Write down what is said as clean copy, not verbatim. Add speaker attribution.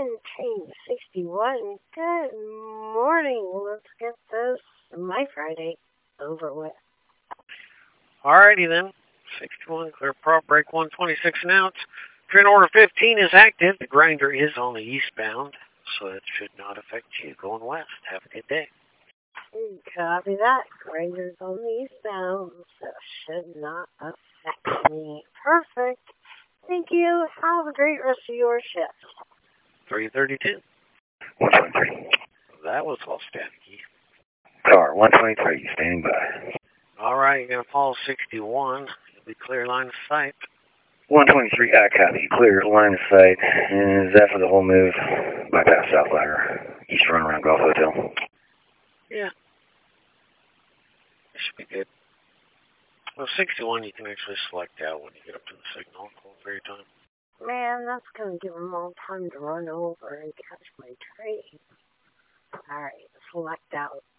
Speaker 1: 1761. Good morning. Let's get this, my Friday, over with.
Speaker 2: Alrighty then. 61, clear prop break 126 an ounce. Trend order 15 is active. The grinder is on the eastbound, so it should not affect you going west. Have a good day.
Speaker 1: Copy that. Grinder's on the eastbound, so should not affect me. Perfect. Thank you. Have a great rest of your shift.
Speaker 2: 332.
Speaker 3: 123.
Speaker 2: That was all staticky.
Speaker 3: Car 123, standing by.
Speaker 2: Alright, you're going to follow 61. You'll be clear line of sight.
Speaker 3: 123, I copy. Clear line of sight. And is that for the whole move? Bypass South Ladder, east run around Golf Hotel.
Speaker 2: Yeah. It should be good. Well, 61 you can actually select out when you get up to the signal. Hold for your time.
Speaker 1: Man, that's going to give them all time to run over and catch my train. Alright, select out.